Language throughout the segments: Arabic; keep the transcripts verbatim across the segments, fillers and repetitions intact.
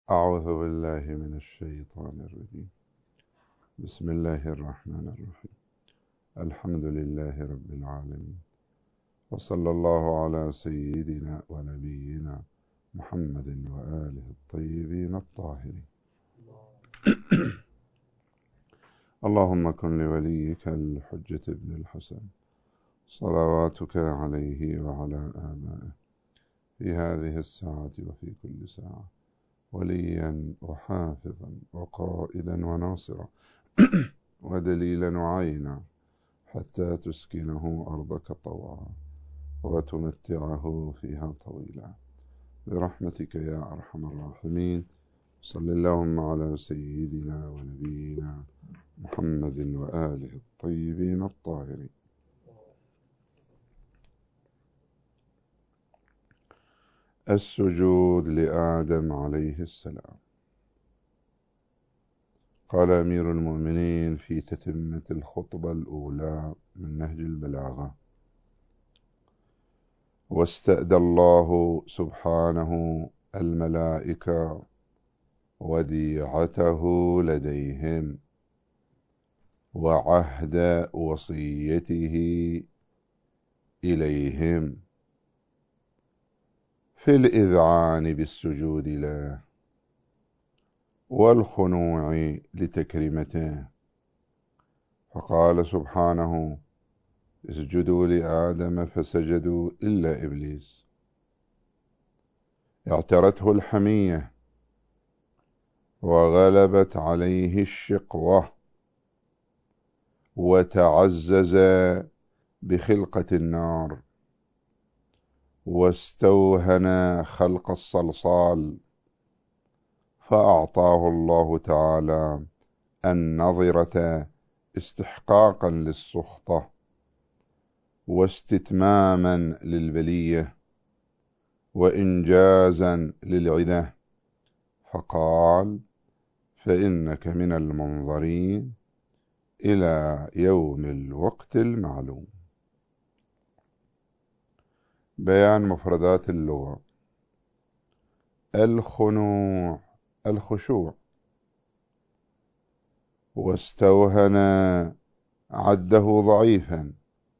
أعوذ بالله من الشيطان الرجيم. بسم الله الرحمن الرحيم. الحمد لله رب العالمين، وصلى الله على سيدنا ونبينا محمد وآله الطيبين الطاهرين. اللهم كن لوليك الحجة ابن الحسن صلواتك عليه وعلى آبائه في هذه الساعة وفي كل ساعة وليا وحافظا وقائدا وناصرا ودليلا وعينا، حتى تسكنه أرضك طوعا وتمتعه فيها طويلا برحمتك يا أرحم الراحمين. صل اللهم على سيدنا ونبينا محمد وآله الطيبين الطاهرين. السجود لآدم عليه السلام. قال أمير المؤمنين في تتمة الخطبة الأولى من نهج البلاغة: واستأدى الله سبحانه الملائكة وديعته لديهم وعهد وصيته إليهم في الإذعان بالسجود له والخنوع لتكريمته، فقال سبحانه: اسجدوا لآدم فسجدوا إلا إبليس اعترته الحمية وغلبت عليه الشقوة وتعزز بخلقة النار واستوهن خلق الصلصال، فأعطاه الله تعالى النظرة استحقاقا للسخطة واستتماما للبلية وإنجازا للعدة، فقال: فإنك من المنظرين إلى يوم الوقت المعلوم. بيان مفردات اللغة: الخنوع الخشوع، واستوهن عده ضعيفا،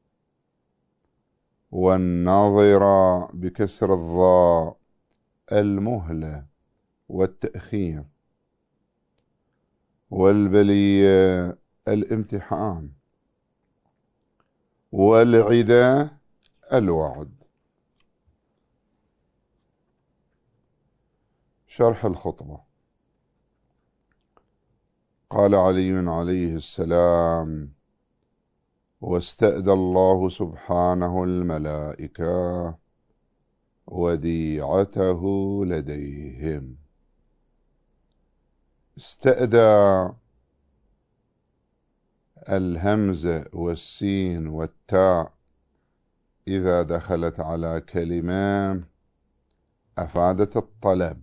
والناظر بكسر الضاء المهلة والتأخير، والبلية الامتحان، والعدة الوعد. شرح الخطبة: قال علي عليه السلام: واستأدى الله سبحانه الملائكة وديعته لديهم. استأدى الهمزة والسين والتاء إذا دخلت على كلمة أفادت الطلب،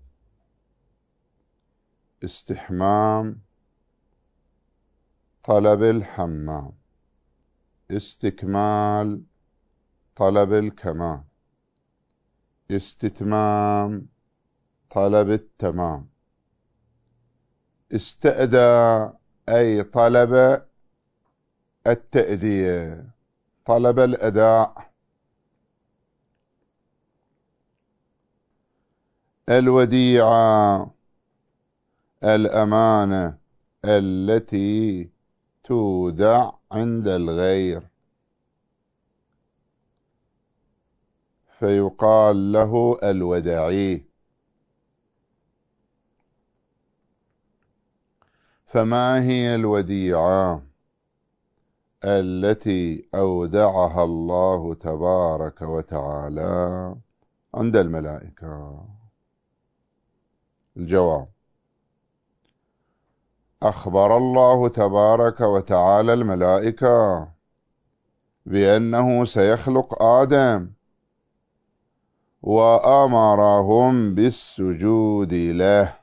استحمام طلب الحمام، استكمال طلب الكمال، استتمام طلب التمام. استأدى أي طلب التأدية، طلب الأداء. الوديعة الأمانة التي تودع عند الغير، فيقال له الودعي. فما هي الوديعة التي أودعها الله تبارك وتعالى عند الملائكة؟ الجواب: أخبر الله تبارك وتعالى الملائكة بأنه سيخلق آدم وأمرهم بالسجود له،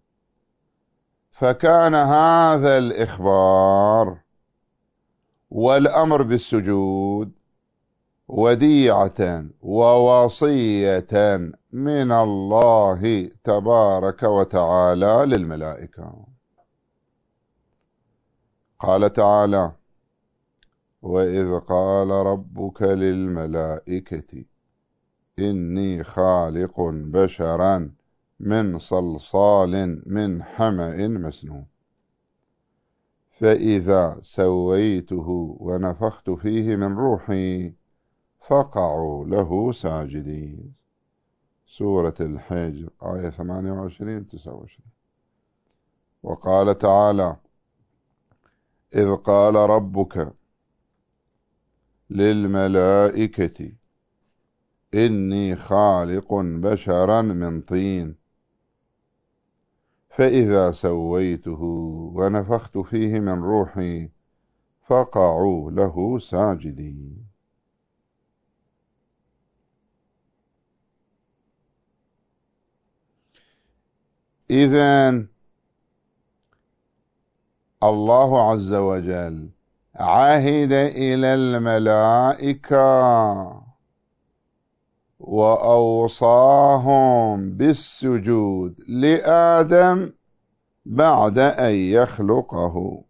فكان هذا الإخبار والأمر بالسجود وديعة ووصية من الله تبارك وتعالى للملائكة. قال تعالى: وإذ قال ربك للملائكة إني خالق بشرا من صلصال من حمأ مسنون فإذا سويته ونفخت فيه من روحي فقعوا له ساجدين. سورة الحجر آية ثمانية وعشرين تسعة وعشرين. وقال تعالى: إذ قال ربك للملائكة إني خالق بشرا من طين فإذا سويته ونفخت فيه من روحي فقعوا له ساجدين. إذن الله عز وجل عهد إلى الملائكة وأوصاهم بالسجود لآدم بعد أن يخلقه.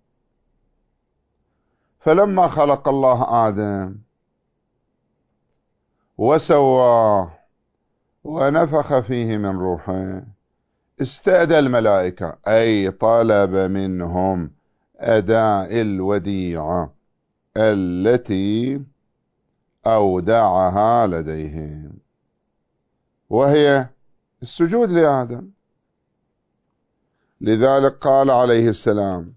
فلما خلق الله آدم وسواه ونفخ فيه من روحه استأدى الملائكة، أي طلب منهم أداء الوديعة التي أودعها لديهم، وهي السجود لآدم. لذلك قال عليه السلام: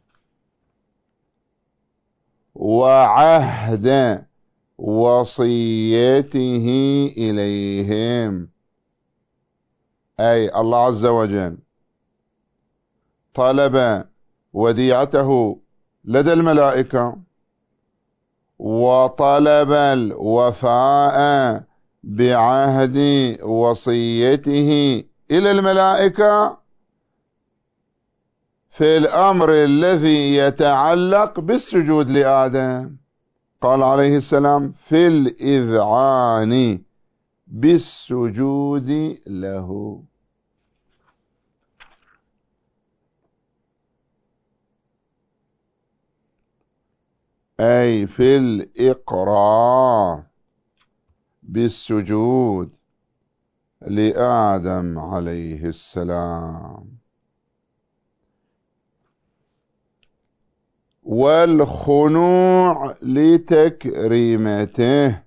وعهد وصيته إليهم، أي الله عز وجل طلب وديعته لدى الملائكة وطلب الوفاء بعهد وصيته إلى الملائكة في الأمر الذي يتعلق بالسجود لآدم. قال عليه السلام: في الإذعان بالسجود له. أي في الإقرار بالسجود لآدم عليه السلام والخنوع لتكريمته،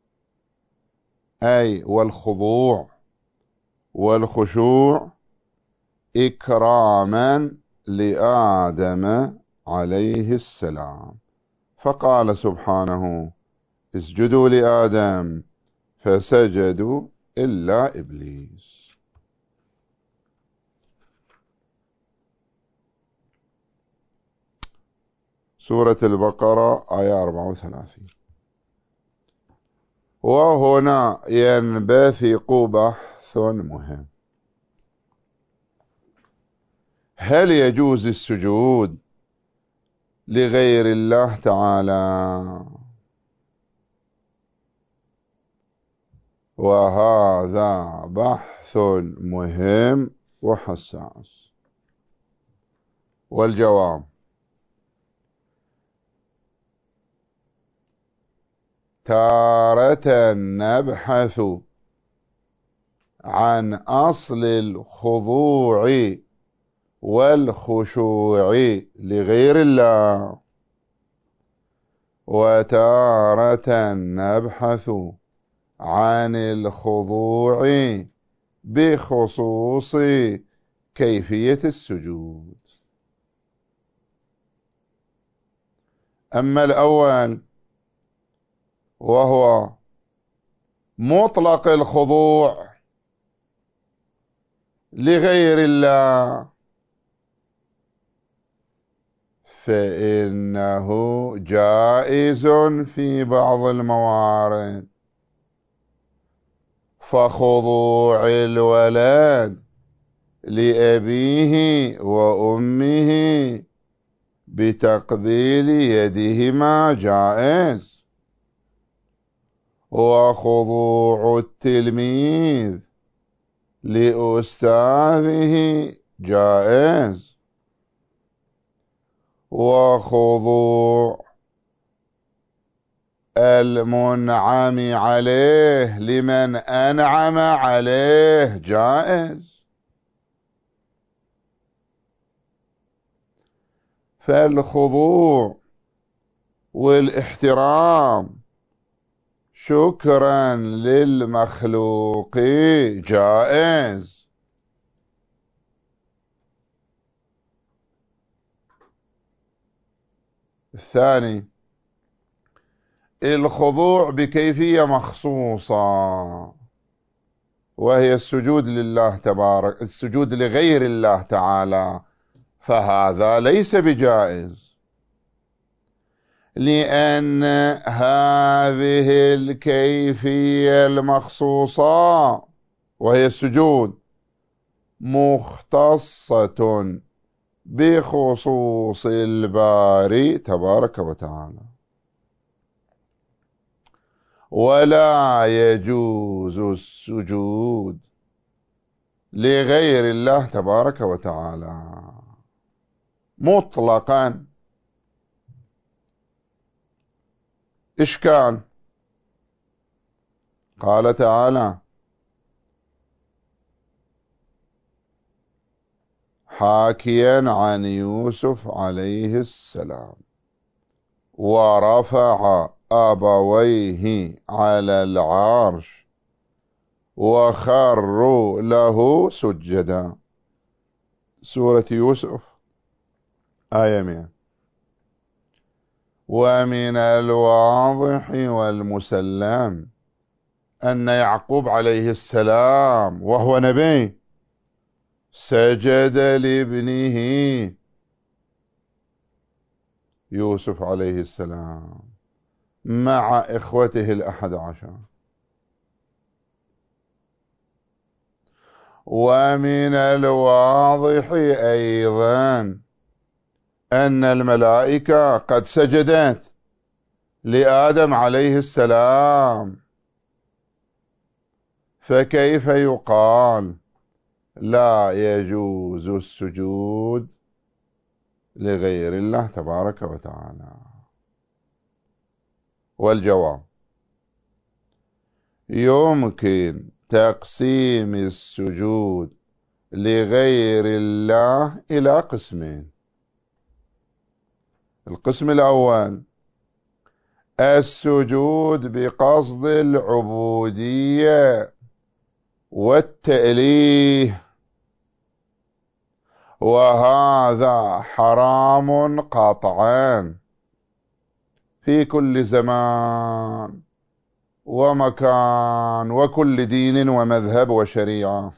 أي والخضوع والخشوع إكراما لآدم عليه السلام. فقال سبحانه: اسجدوا لآدم فسجدوا إلا إبليس. سورة البقرة آية أربعة وثلاثين. وهنا ينبثق بحث مهم: هل يجوز السجود لغير الله تعالى؟ وهذا بحث مهم وحساس. والجواب: تارة نبحث عن أصل الخضوع والخشوع لغير الله، وتارة نبحث عن الخضوع بخصوص كيفية السجود. أما الأول وهو مطلق الخضوع لغير الله فإنه جائز في بعض الموارد، فخضوع الولد لأبيه وأمه بتقبيل يدهما جائز، وخضوع التلميذ لأستاذه جائز، وخضوع المنعم عليه لمن أنعم عليه جائز. فالخضوع والاحترام شكرا للمخلوق جائز. الثاني الخضوع بكيفية مخصوصة، وهي السجود لله تبارك، السجود لغير الله تعالى، فهذا ليس بجائز، لأن هذه الكيفية المخصوصة وهي السجود مختصة بخصوص الباري تبارك وتعالى، ولا يجوز السجود لغير الله تبارك وتعالى مطلقا. إشكال؟ قال تعالى حاكيا عن يوسف عليه السلام: ورفع أبويه على العرش وخروا له سجدا. سورة يوسف آية مئة. ومن الواضح والمسلم أن يعقوب عليه السلام وهو نبي سجد لابنه يوسف عليه السلام مع إخوته الأحد عشر. ومن الواضح أيضا أن الملائكة قد سجدت لآدم عليه السلام، فكيف يقال لا يجوز السجود لغير الله تبارك وتعالى؟ والجواب: يمكن تقسيم السجود لغير الله إلى قسمين. القسم الأول السجود بقصد العبودية والتأليه، وهذا حرام قطعا في كل زمان ومكان وكل دين ومذهب وشريعة.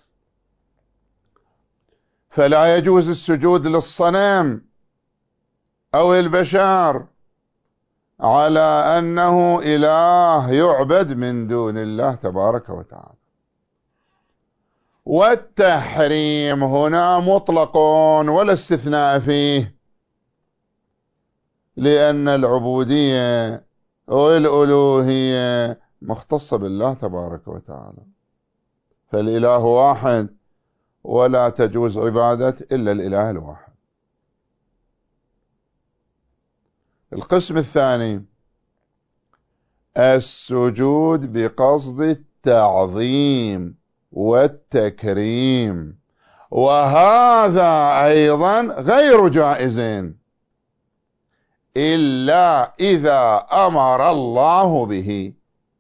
فلا يجوز السجود للصنم أو البشر على أنه إله يعبد من دون الله تبارك وتعالى. والتحريم هنا مطلق ولا استثناء فيه، لأن العبودية والألوهية مختصة بالله تبارك وتعالى، فالإله واحد ولا تجوز عبادة إلا الإله الواحد. القسم الثاني السجود بقصد التعظيم والتكريم، وهذا أيضا غير جائز إلا إذا أمر الله به.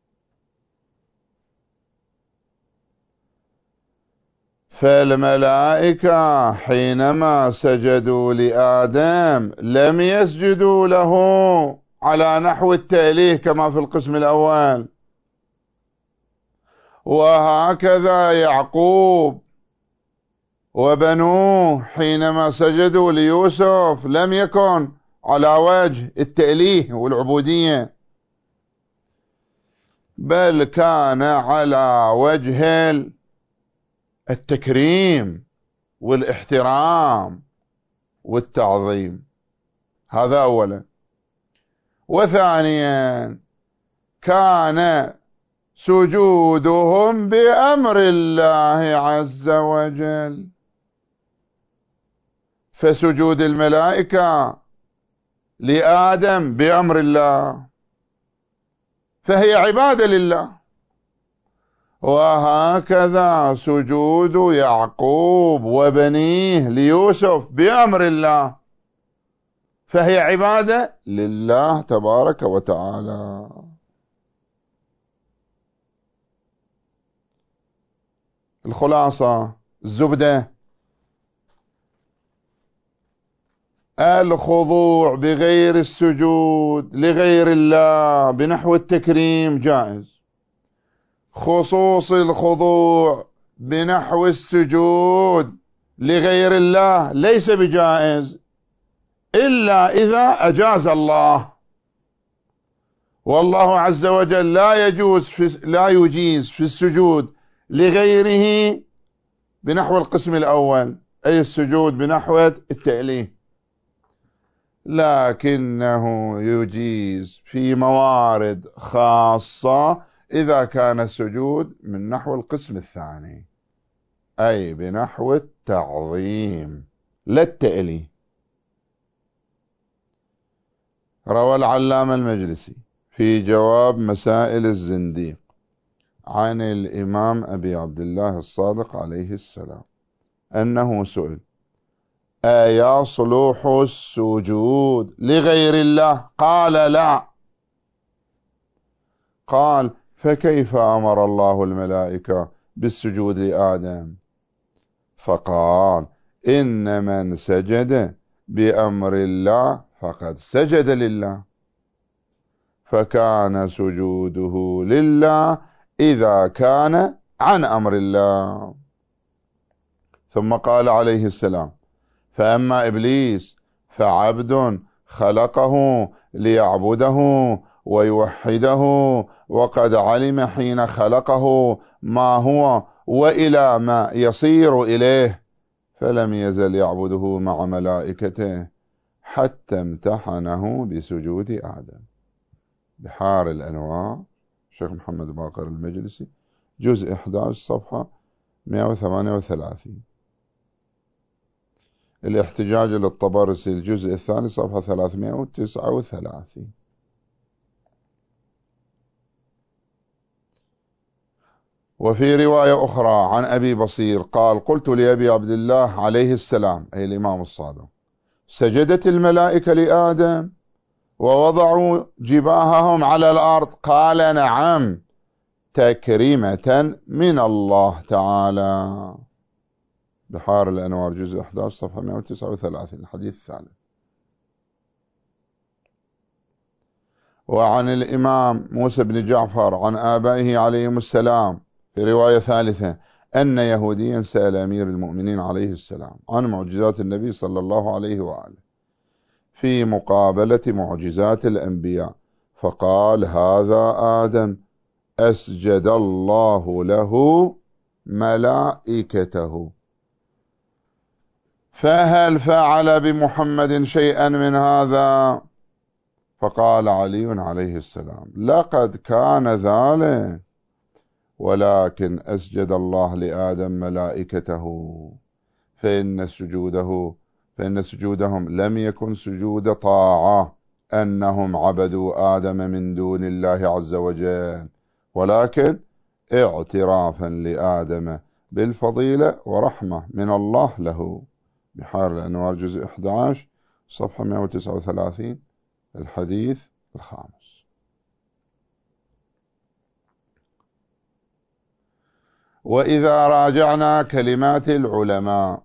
فالملائكة حينما سجدوا لآدم لم يسجدوا له على نحو التأليه كما في القسم الأول، وهكذا يعقوب وبنوه حينما سجدوا ليوسف لم يكن على وجه التأليه والعبودية، بل كان على وجه التكريم والاحترام والتعظيم. هذا أولا. وثانيا كان سجودهم بأمر الله عز وجل. فسجود الملائكة لآدم بأمر الله، فهي عبادة لله. وهكذا سجود يعقوب وبنيه ليوسف بأمر الله، فهي عبادة لله تبارك وتعالى. الخلاصة، الزبدة: الخضوع بغير السجود لغير الله بنحو التكريم جائز، خصوص الخضوع بنحو السجود لغير الله ليس بجائز إلا إذا أجاز الله، والله عز وجل لا يجوز في لا يجيز في السجود لغيره بنحو القسم الأول، أي السجود بنحو التأليه، لكنه يجيز في موارد خاصة إذا كان السجود من نحو القسم الثاني، أي بنحو التعظيم لا التأليه. روى العلامة المجلسي في جواب مسائل الزنديق عن الإمام أبي عبد الله الصادق عليه السلام أنه سئل: أيصلح السجود لغير الله؟ قال: لا. قال: فكيف أمر الله الملائكة بالسجود لآدم؟ فقال: إن من سجد بأمر الله فقد سجد لله، فكان سجوده لله إذا كان عن أمر الله. ثم قال عليه السلام: فأما إبليس فعبد خلقه ليعبده ويوحده، وقد علم حين خلقه ما هو وإلى ما يصير إليه، فلم يزل يعبده مع ملائكته حتى امتحنه بسجود آدم. بحار الأنوار، شيخ محمد باقر المجلسي، جزء أحد عشر صفحة مئة وثمانية وثلاثين. الاحتجاج للطبرسي الجزء الثاني صفحة ثلاثمئة وتسعة وثلاثين. وفي رواية أخرى عن أبي بصير قال: قلت لأبي عبد الله عليه السلام، أي الإمام الصادق: سجدت الملائكة لآدم ووضعوا جباههم على الأرض؟ قال: نعم، تكريمة من الله تعالى. بحار الأنوار جزء أحد عشر صفحة مئة وتسعة وثلاثين، الحديث الثالث. وعن الإمام موسى بن جعفر عن آبائه عليهم السلام في رواية ثالثة أن يهوديا سأل أمير المؤمنين عليه السلام عن معجزات النبي صلى الله عليه وآله في مقابلة معجزات الأنبياء، فقال: هذا آدم أسجد الله له ملائكته، فهل فعل بمحمد شيئا من هذا؟ فقال علي عليه السلام: لقد كان ذلك، ولكن أسجد الله لآدم ملائكته، فإن سجوده فإن سجودهم لم يكن سجود طاعة أنهم عبدوا آدم من دون الله عز وجل، ولكن اعترافا لآدم بالفضيلة ورحمة من الله له. بحار الأنوار جزء أحد عشر صفحة مئة وتسعة وثلاثين، الحديث الخامس. وإذا راجعنا كلمات العلماء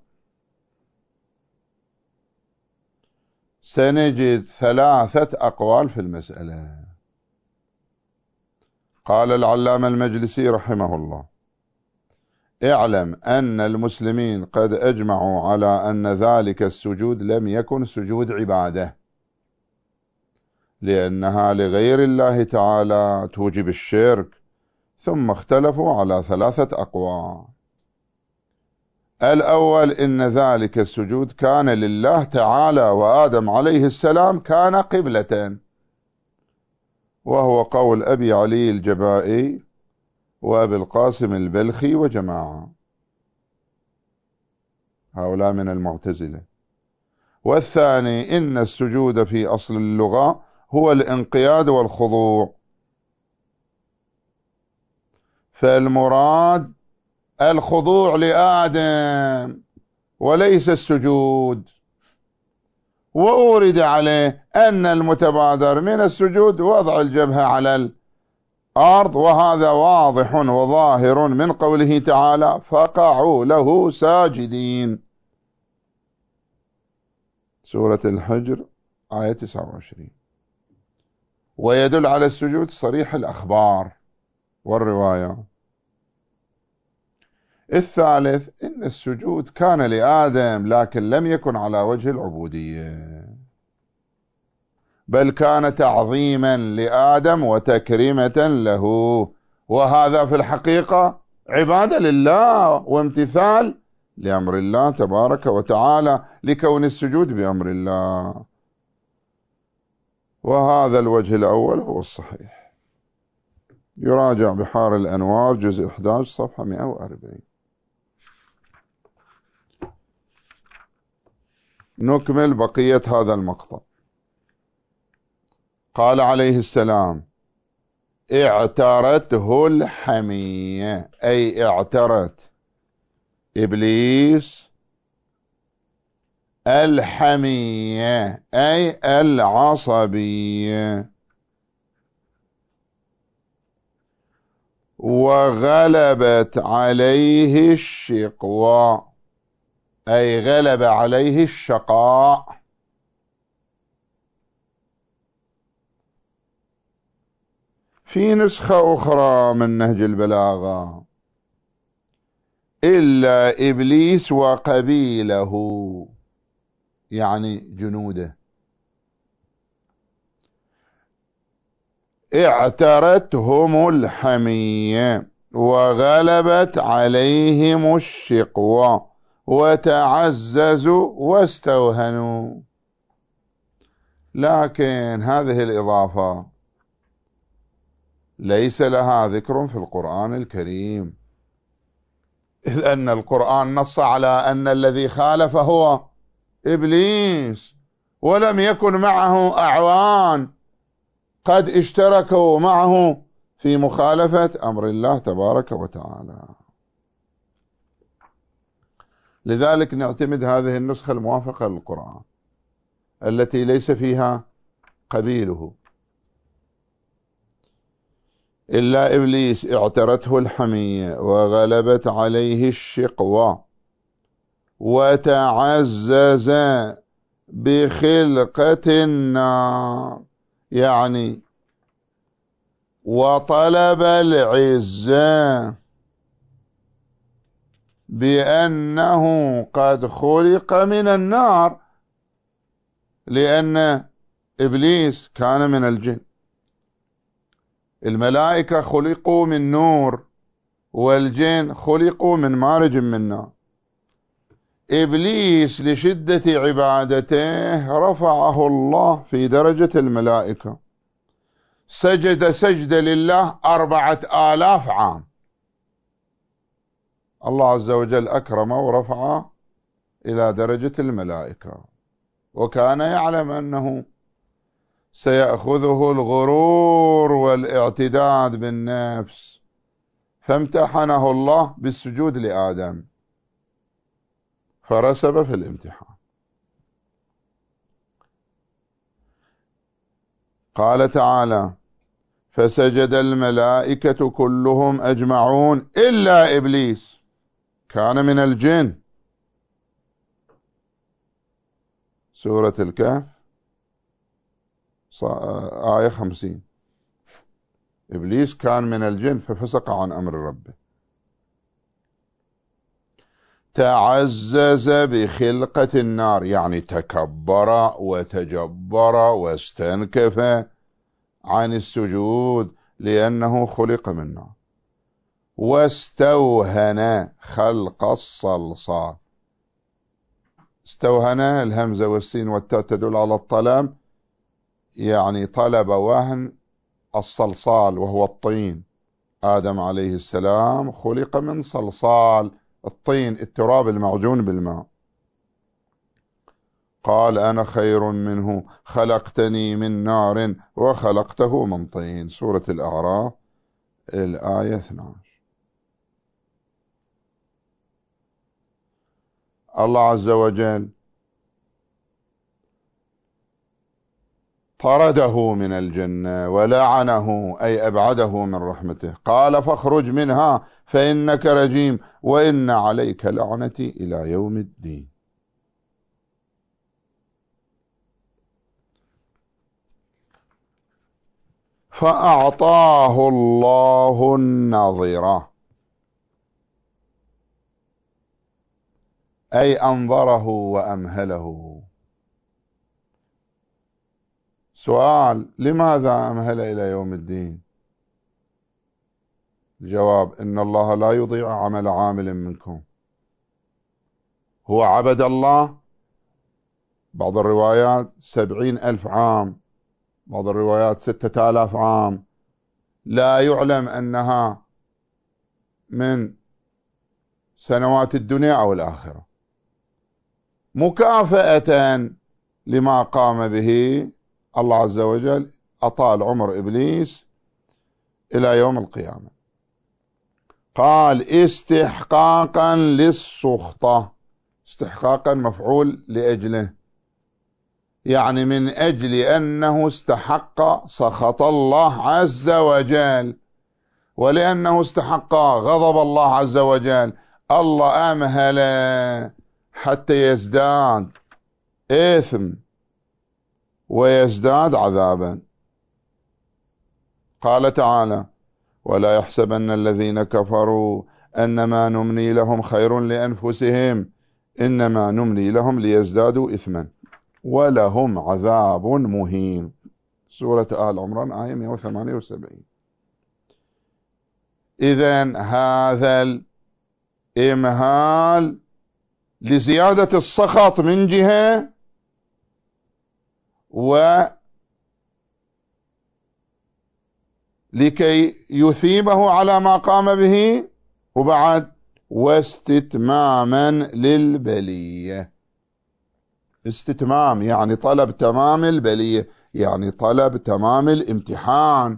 سنجد ثلاثة أقوال في المسألة. قال العلامة المجلسي رحمه الله: اعلم أن المسلمين قد أجمعوا على أن ذلك السجود لم يكن سجود عبادة، لأنها لغير الله تعالى توجب الشرك، ثم اختلفوا على ثلاثة أقوال. الأول: إن ذلك السجود كان لله تعالى، وآدم عليه السلام كان قبلة، وهو قول أبي علي الجبائي وأبي القاسم البلخي وجماعة، هؤلاء من المعتزلة. والثاني إن السجود في أصل اللغة هو الانقياد والخضوع، فالمراد الخضوع لآدم وليس السجود. وأورد عليه أن المتبادر من السجود وضع الجبهة على الأرض، وهذا واضح وظاهر من قوله تعالى فقعوا له ساجدين، سورة الحجر آية تسعة وعشرين. ويدل على السجود صريح الأخبار والروايات. الثالث إن السجود كان لآدم لكن لم يكن على وجه العبودية، بل كان تعظيما لآدم وتكريمة له، وهذا في الحقيقة عبادة لله وامتثال لأمر الله تبارك وتعالى، لكون السجود بأمر الله. وهذا الوجه الأول هو الصحيح. يراجع بحار الأنوار جزء أحد عشر صفحة مئة وأربعين. نكمل بقية هذا المقطع. قال عليه السلام اعترته الحمية، أي اعترت إبليس الحمية أي العصبية، وغلبت عليه الشقوى أي غلب عليه الشقاء. في نسخة أخرى من نهج البلاغة إلا إبليس وقبيله، يعني جنوده، اعترتهم الحمية وغلبت عليهم الشقوى وتعززوا واستوهنوا. لكن هذه الإضافة ليس لها ذكر في القرآن الكريم، إذ أن القرآن نص على أن الذي خالف هو إبليس، ولم يكن معه أعوان قد اشتركوا معه في مخالفة أمر الله تبارك وتعالى. لذلك نعتمد هذه النسخة الموافقة للقرآن التي ليس فيها قبيله. إلا إبليس اعترته الحمية وغلبت عليه الشقوى وتعزز بخلقة النار، يعني وطلب العزة بأنه قد خلق من النار، لأن إبليس كان من الجن. الملائكة خلقوا من نور والجن خلقوا من مارج من نار. إبليس لشدة عبادته رفعه الله في درجة الملائكة، سجد سجد لله أربعة آلاف عام. الله عز وجل أكرمه ورفعه إلى درجة الملائكة، وكان يعلم أنه سيأخذه الغرور والاعتداد بالنفس، فامتحنه الله بالسجود لآدم فرسب في الامتحان. قال تعالى فسجد الملائكة كلهم أجمعون إلا إبليس كان من الجن، سورة الكهف آية خمسين. إبليس كان من الجن ففسق عن أمر ربه. تعزز بخلقة النار، يعني تكبر وتجبر واستنكف عن السجود لأنه خلق من نار. واستوهن خلق الصلصال، استوهن الهمزة والسين والتاء تدل على الطلب، يعني طلب وهن الصلصال وهو الطين آدم عليه السلام خلق من صلصال، الطين، التراب المعجون بالماء. قال أنا خير منه خلقتني من نار وخلقته من طين. سورة الأعراف الآية اثنتي عشرة. الله عز وجل طرده من الجنة ولعنه، أي أبعده من رحمته. قال فاخرج منها فإنك رجيم وإن عليك لعنتي إلى يوم الدين. فأعطاه الله النظرة، أي أنظره وأمهله. سؤال: لماذا أمهل إلى يوم الدين؟ الجواب: إن الله لا يضيع عمل عامل منكم. هو عبد الله بعض الروايات سبعين ألف عام، بعض الروايات ستة آلاف عام، لا يعلم أنها من سنوات الدنيا أو الآخرة، مكافأة لما قام به الله عز وجل. أطال عمر إبليس إلى يوم القيامة. قال استحقاقا للسخطة، استحقاقا مفعول لأجله، يعني من أجل أنه استحق سخط الله عز وجل، ولأنه استحق غضب الله عز وجل الله أمهل حتى يزداد إثم ويزداد عذابا. قال تعالى: ولا يحسبن الذين كفروا أنما نملي لهم خير لأنفسهم إنما نملي لهم ليزدادوا إثما ولهم عذاب مهين. سورة آل عمران آية مئة وثمانية وسبعين. إذن هذا الإمهال لزيادة السخط من جهة، ولكي يثيبه على ما قام به، وبعد واستتماما للبلية. استتمام يعني طلب تمام البلية، يعني طلب تمام الامتحان،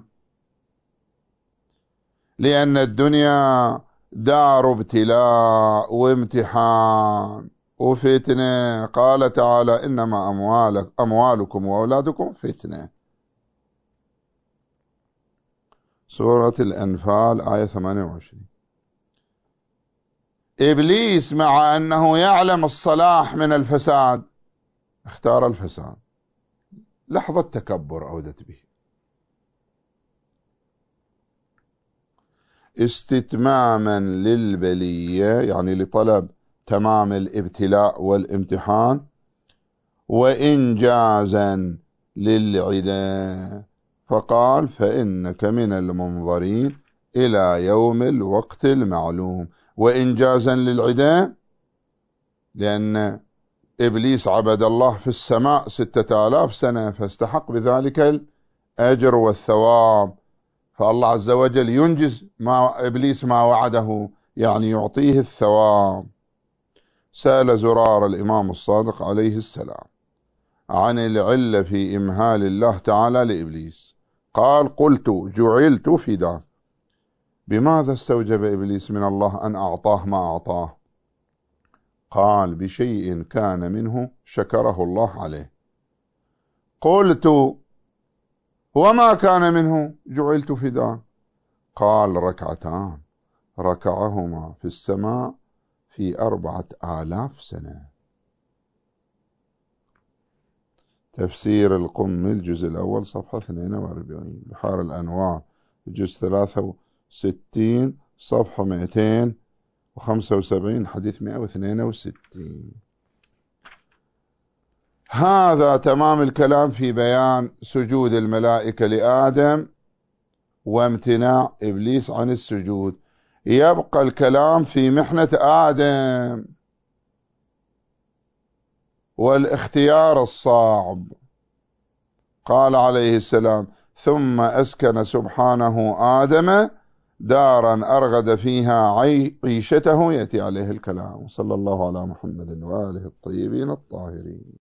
لأن الدنيا دار ابتلاء وامتحان وفتنة. قال تعالى: إنما أموالك أموالكم وأولادكم فتنة. سورة الأنفال آية ثمانية وعشرين. إبليس مع أنه يعلم الصلاح من الفساد اختار الفساد. لحظة تكبر أودت به. استتماما للبلية يعني لطلب تمام الابتلاء والامتحان، وإنجازا للعداء، فقال: فإنك من المنظرين إلى يوم الوقت المعلوم. وإنجازا للعداء لأن إبليس عبد الله في السماء ستة آلاف سنة فاستحق بذلك الأجر والثواب، فالله عز وجل ينجز ما إبليس ما وعده، يعني يعطيه الثواب. سأل زرار الإمام الصادق عليه السلام عن العلة في إمهال الله تعالى لإبليس، قال: قلت جعلت فداك. بماذا استوجب إبليس من الله أن أعطاه ما أعطاه؟ قال: بشيء كان منه شكره الله عليه. قلت: وما كان منه جعلت فداك؟ قال: ركعتان ركعهما في السماء في أربعة آلاف سنة. تفسير القم الجزء الأول صفحة اثنين وأربعين. بحار الأنوار الجزء ثلاثة وستين صفحة مئتين وخمسة وسبعين حديث مئة واثنين وستين. هذا تمام الكلام في بيان سجود الملائكة لآدم وامتناع إبليس عن السجود. يبقى الكلام في محنة آدم والاختيار الصعب. قال عليه السلام: ثم أسكن سبحانه آدم دارا أرغد فيها عيشته يأتي عليه الكلام. صلى الله على محمد وآله الطيبين الطاهرين.